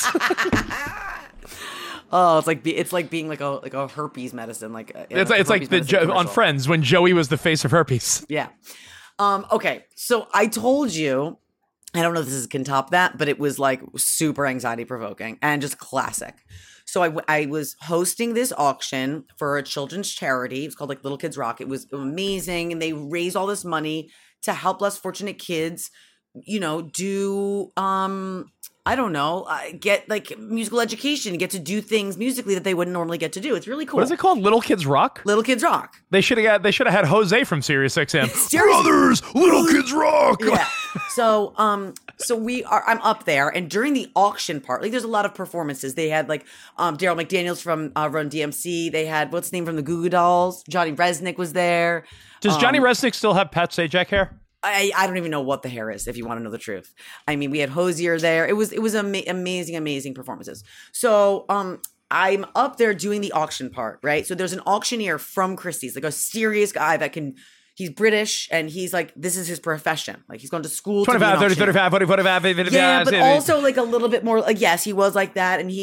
Oh, it's like being like a herpes medicine, it's like on Friends when Joey was the face of herpes. Yeah. Okay, so I told you. I don't know if this can top that, but it was like super anxiety provoking and just classic. So I was hosting this auction for a children's charity. It's called like Little Kids Rock. It was amazing. And they raised all this money to help less fortunate kids, do, I don't know, get like musical education, get to do things musically that they wouldn't normally get to do. It's really cool. What is it called? Little Kids Rock? Little Kids Rock. They should have had Jose from Sirius XM. Brothers, Little Kids Rock. Yeah. So I'm up there, and during the auction part, like there's a lot of performances. They had like Daryl McDaniels from Run DMC. They had what's the name from the Goo Goo Dolls. Johnny Resnick was there. Does Johnny Resnick still have Pat Sajak hair? I don't even know what the hair is, if you want to know the truth. I mean, we had Hosier there. It was amazing performances. So I'm up there doing the auction part, right? So there's an auctioneer from Christie's, like a serious guy he's British, and he's like, this is his profession. Like he's gone to school. 25, 30, 35, 40, 45. Yeah, but also like a little bit more, like, yes, he was like that. And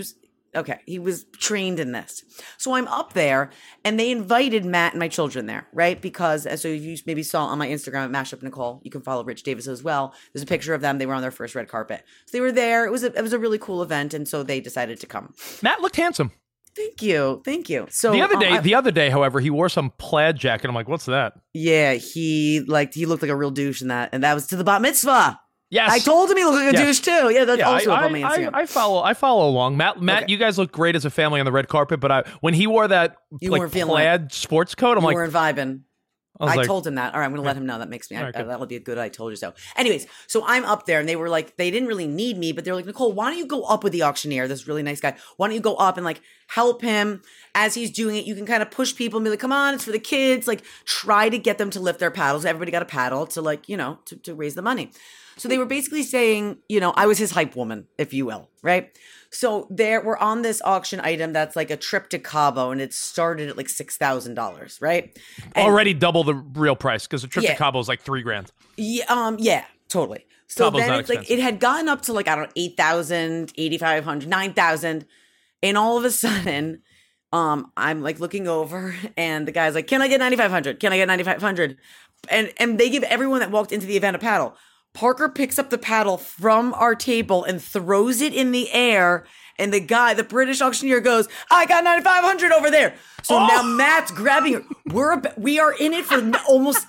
he was trained in this. So I'm up there, and they invited Matt and my children there, right? Because, so you maybe saw on my Instagram at Mashup Nicole, you can follow Rich Davis as well. There's a picture of them. They were on their first red carpet. So they were there. It was a really cool event, and so they decided to come. Matt looked handsome. Thank you. So the other day, however, he wore some plaid jacket. I'm like, what's that? Yeah, he looked like a real douche in that, and that was to the bat mitzvah. Yes, I told him he looked like a douche too. Yeah, that's also up on my Instagram. I follow along. Matt, okay. You guys look great as a family on the red carpet, but when he wore that plaid sports coat, you weren't vibing. I told him that. All right, I'm going to let him know. That makes me, that'll be a good I told you so. Anyways, so I'm up there, and they were like, they didn't really need me, but they're like, Nicole, why don't you go up with the auctioneer, this really nice guy? Why don't you go up and like help him as he's doing it? You can kind of push people and be like, come on, it's for the kids. Like try to get them to lift their paddles. Everybody got a paddle to like, to raise the money. So they were basically saying, I was his hype woman, if you will, right? So we're on this auction item that's like a trip to Cabo, and it started at like $6,000, right? And already double the real price, because a trip to Cabo is like $3,000. Yeah, totally. So Cabo's then it's like it had gotten up to like, I don't know, 8,000, 8,500, 9,000, and all of a sudden, I'm like looking over, and the guy's like, "Can I get 9,500? Can I get 9,500?" And they give everyone that walked into the event a paddle. Parker picks up the paddle from our table and throws it in the air. And the British auctioneer goes, I got 9,500 over there. So now Matt's grabbing her. We are in it for almost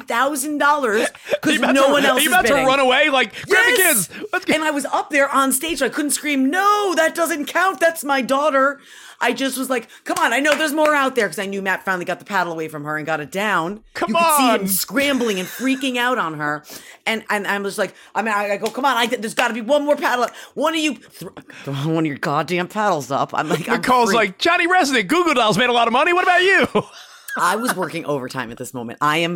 $10,000 because no one else is bidding. Are you about to run away? Like, grab the kids. Let's go. And I was up there on stage, so I couldn't scream, no, that doesn't count. That's my daughter. I just was like, come on, I know there's more out there, because I knew Matt finally got the paddle away from her and got it down. You could see him scrambling and freaking out on her. And I was like, I go, come on, there's got to be one more paddle. One of you, throw one of your goddamn paddles up. I'm like, Nicole's like, Johnny Resnick, Goo Goo Dolls made a lot of money. What about you? I was working overtime at this moment. I'm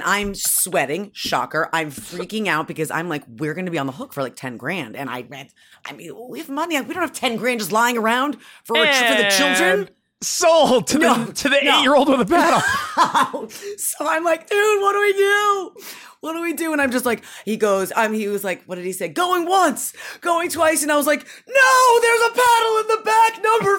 sweating. Shocker. I'm freaking out because I'm like, we're going to be on the hook for like 10 grand. And we have money. We don't have 10 grand just lying around for the children. Sold to the 8-year-old with a paddle. So I'm like, dude, what do we do? What do we do? And I'm just like, he was like, what did he say? Going once, going twice. And I was like, no, there's a paddle in the back, number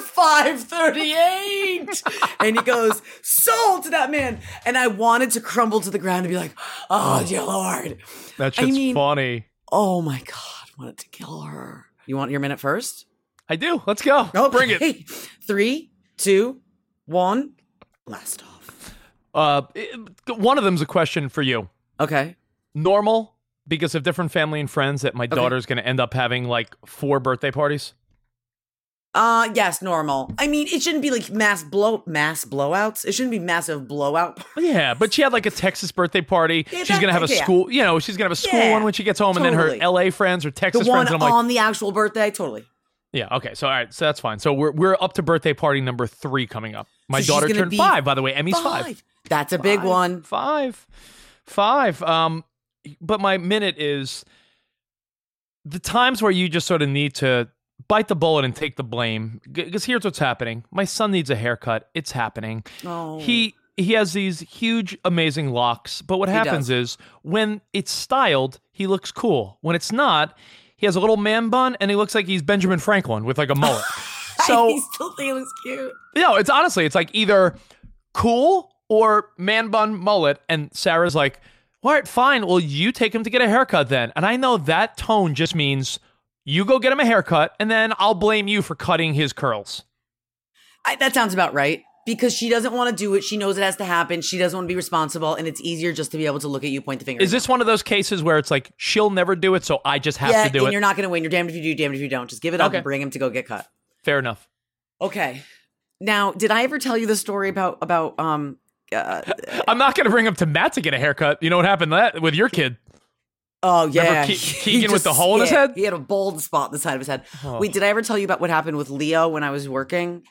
538. And he goes, sold to that man. And I wanted to crumble to the ground and be like, oh, dear Lord. That shit's funny. Oh my God, wanted to kill her. You want your minute first? I do. Let's go. Oh, bring it. 3, 2, 1. Blast off. One of them's a question for you. Okay. Normal, because of different family and friends, that my daughter's going to end up having like 4 birthday parties? Yes, normal. I mean, it shouldn't be like mass blowouts. It shouldn't be massive blowout. Yeah, but she had like a Texas birthday party. Yeah, she's going to have a school, she's going to have a school one when she gets home, and then her LA friends or Texas the one friends. And I'm like, on the actual birthday, totally. Yeah, okay. So all right, so that's fine. So we're up to birthday party number 3 coming up. My So daughter she's gonna turned be 5, by the way. Emmy's 5. That's a big one. 5. But my minute is the times where you just sort of need to bite the bullet and take the blame. Because here's what's happening. My son needs a haircut. It's happening. Oh. He has these huge, amazing locks. But what happens is when it's styled, he looks cool. When it's not, he has a little man bun and he looks like he's Benjamin Franklin with like a mullet. So he still thinks he looks cute. It's honestly, it's like either cool or man bun mullet. And Sarah's like, all right, fine. Well, you take him to get a haircut then. And I know that tone just means you go get him a haircut and then I'll blame you for cutting his curls. That sounds about right. Because she doesn't want to do it. She knows it has to happen. She doesn't want to be responsible. And it's easier just to be able to look at you, point the finger. Is this one of those cases where it's like, she'll never do it, so I just have to do it? And you're not going to win. You're damned if you do, damned if you don't. Just give it up and bring him to go get cut. Fair enough. Okay. Now, did I ever tell you the story about I'm not going to bring him to Matt to get a haircut. You know what happened with your kid? Oh, yeah. Remember Keegan with the hole in his head? He had a bald spot on the side of his head. Oh. Wait, did I ever tell you about what happened with Leo when I was working?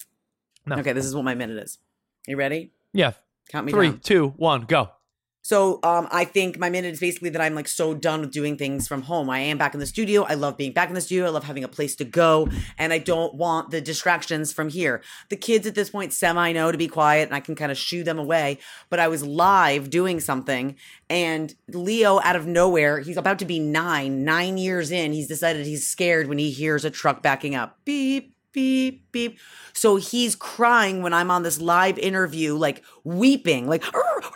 No. Okay, this is what my minute is. You ready? Yeah. Count me 3, down. 2, 1, go. So I think my minute is basically that I'm like so done with doing things from home. I am back in the studio. I love being back in the studio. I love having a place to go. And I don't want the distractions from here. The kids at this point know to be quiet and I can kind of shoo them away. But I was live doing something and Leo out of nowhere, he's about to be 9 years in. He's decided he's scared when he hears a truck backing up. Beep. Beep, beep. So he's crying when I'm on this live interview, like weeping, like,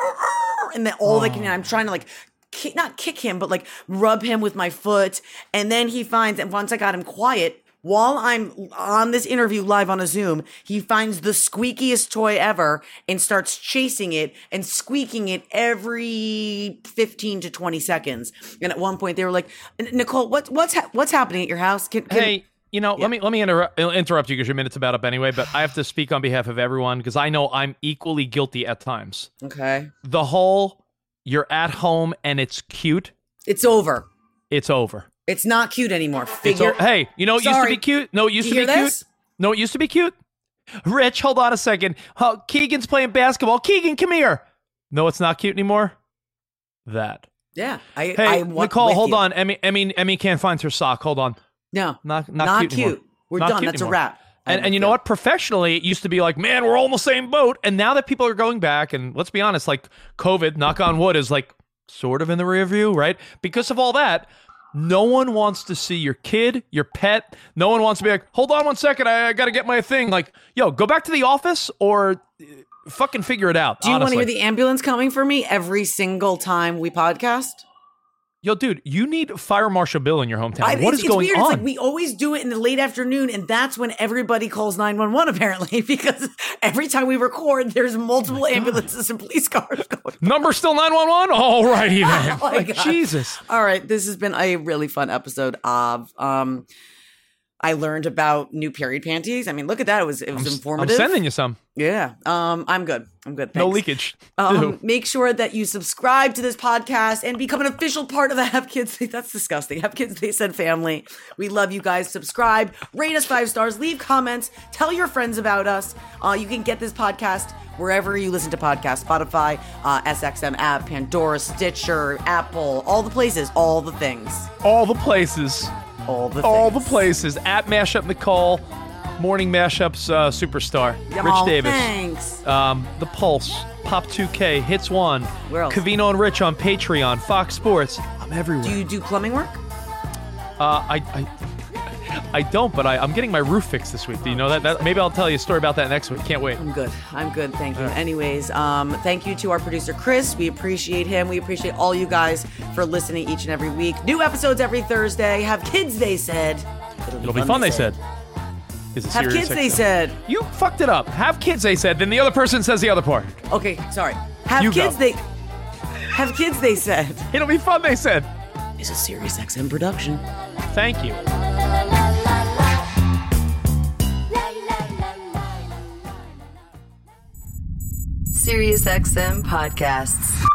and then I'm trying to like, not kick him, but like rub him with my foot. And then he finds, and once I got him quiet, while I'm on this interview live on a Zoom, he finds the squeakiest toy ever and starts chasing it and squeaking it every 15 to 20 seconds. And at one point they were like, Nicole, what's happening at your house? Hey. Let me interrupt you because your minute's about up anyway, but I have to speak on behalf of everyone because I know I'm equally guilty at times. Okay. The whole, you're at home and it's cute. It's over. It's over. It's not cute anymore. Hey, it used to be cute? No, it used to be cute. No, it used to be cute. Rich, hold on a second. Keegan's playing basketball. Keegan, come here. No, it's not cute anymore. That. Yeah. Hey, Nicole, hold on. Emmy can't find her sock. Hold on. No, not cute. We're done. That's anymore. A wrap. And you know what? Professionally, it used to be like, man, we're all in the same boat. And now that people are going back, and let's be honest, like COVID, knock on wood, is like sort of in the rear view, right? Because of all that, no one wants to see your kid, your pet. No one wants to be like, hold on one second, I got to get my thing. Like, yo, go back to the office or fucking figure it out. Do you want to hear the ambulance coming for me every single time we podcast? Yo, dude, you need Fire Marshal Bill in your hometown. What is going weird. on? It's like we always do it in the late afternoon, and that's when everybody calls 911, apparently, because every time we record, there's multiple ambulances and police cars going. Number still 911? All righty, then. Oh, like, Jesus. All right, this has been a really fun episode of... I learned about new period panties. I mean, look at that. It was informative. I'm sending you some. Yeah. I'm good. Thanks. No leakage. Make sure that you subscribe to this podcast and become an official part of the Have Kids. That's disgusting. Have Kids They Said family. We love you guys. Subscribe, rate us 5 stars, leave comments, tell your friends about us. You can get this podcast wherever you listen to podcasts, Spotify, SXM app, Pandora, Stitcher, Apple, all the places, all the things. All the places. All the places. At Mashup Nicole. Morning Mashups superstar, Jamal, Rich Davis. Thanks. The Pulse, Pop 2K, Hits One, Where else? Cavino and Rich on Patreon, Fox Sports. I'm everywhere. Do you do plumbing work? I don't, but I'm getting my roof fixed this week. Do you know that? Maybe I'll tell you a story about that next week. Can't wait. I'm good. Thank you. Anyways, thank you to our producer, Chris. We appreciate him. We appreciate all you guys for listening each and every week. New episodes every Thursday. Have kids, they said. It'll be fun, they said. Is it Have Sirius kids, they XM? said. You fucked it up. Have kids, they said. Then the other person says the other part. Okay, sorry. Have You kids, go. Have kids, they said. It'll be fun, they said. It's a Sirius XM production. Thank you. Sirius XM podcasts.